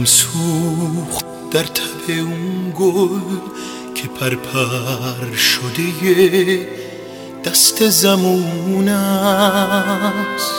تنم سوخت در تب اون گل که پرپر شده دست زمون است،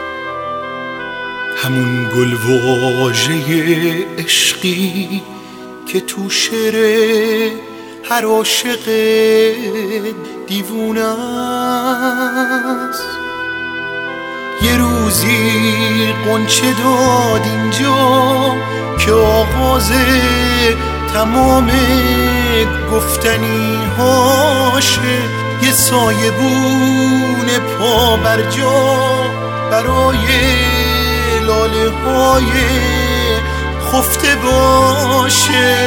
همون گل واژه عشقی که تو شعر هر عاشق دیوونه است. یه روزی غنچه داد اینجا که آغاز تمام گفتنی هاشه، یه سایبون پا بر جا برای لاله های خفته باشه.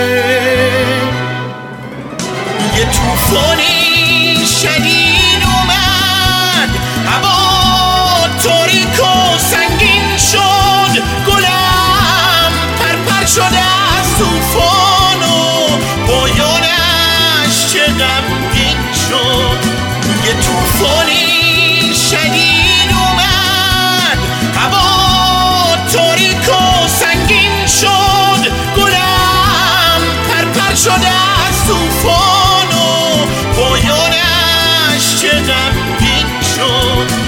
یه طوفانی شدید اومد، هوا تاریک و سنگین شد، گلم پرپر شده از طوفان و پایانش چه غمگین شد. یه طوفانی شدید اومد، هوا تاریک و سنگین شد، گلم پرپر شده از طوفان و پایانش چه غمگین شد.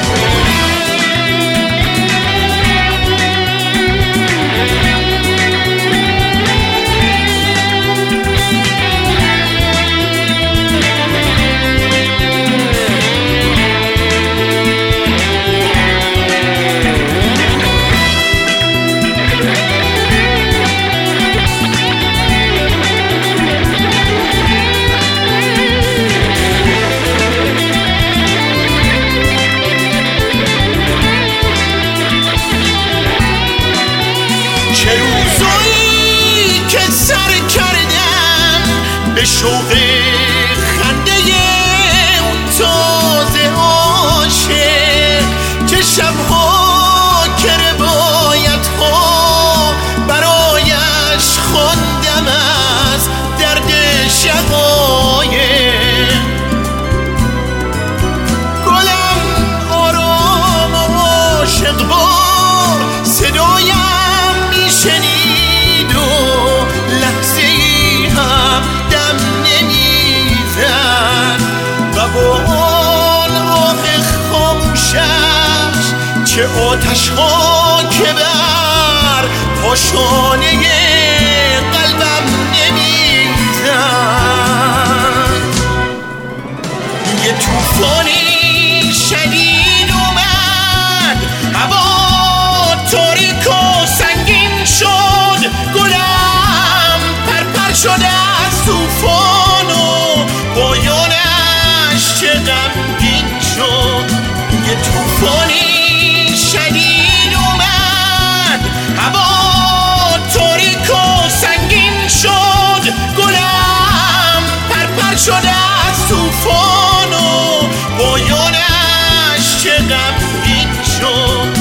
چه روزایی که سر کردم به شوق خنده اون تازه عاشق، چه شبها که روایت‌ها برایش خواندم از درد شقایق. گلم آرام و عاشق بار صدایم شنید و لحظه ای هم دم نمیزد و با آن آه خاموشش چه آتش ها که بر پاشانه قلبم نمیزد. یه طوفانی شدید اومد، هوا تاریک و سنگین شد، گلم پرپر شده از طوفان و پایانش چه غمگین شد. یه طوفانی شدید اومد، هوا تاریک و سنگین شد، گلم پرپر شده از طوفان و پایانش چه غمگین شد.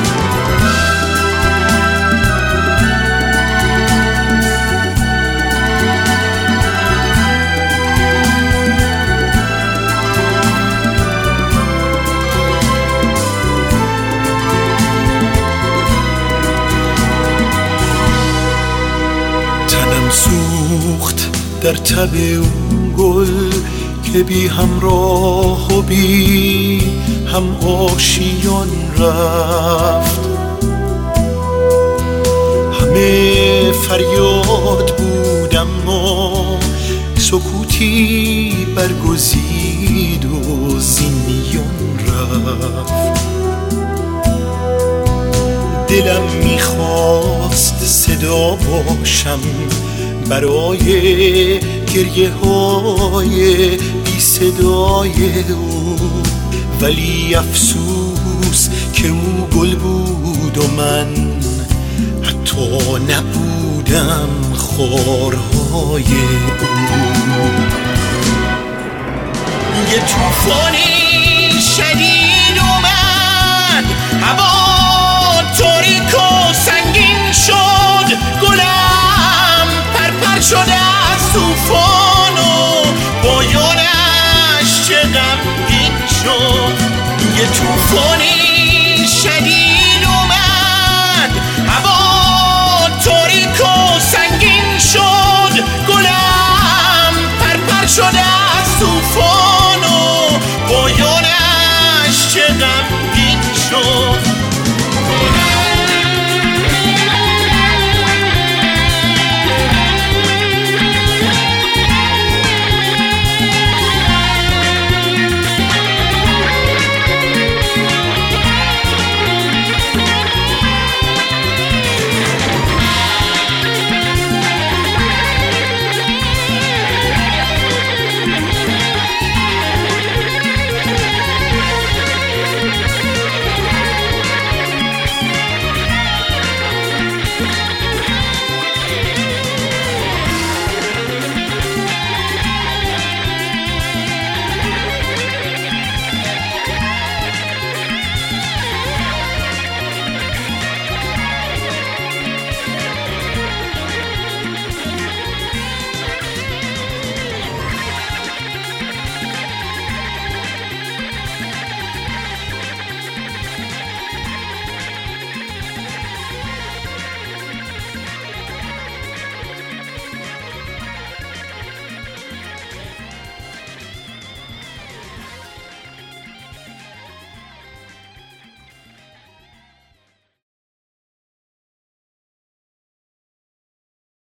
تنم سوخت در تب اون گل که بی همراه و بی هم آشیان رفت، همه فریاد بود اما سکوتی برگزید و زینیان رفت. دلم میخواست صدا باشم برای گریه های بی صدای او، ولی افسوس که او گل بود و من حتی نبودم خارهای او. یه طوفانی شدید اومد، هوا تاریک و سنگین شد، گلم پرپر شده از طوفان و پایانش چه غمگین شد. یه طوفانی شدید اومد، هوا تاریک شده از توفان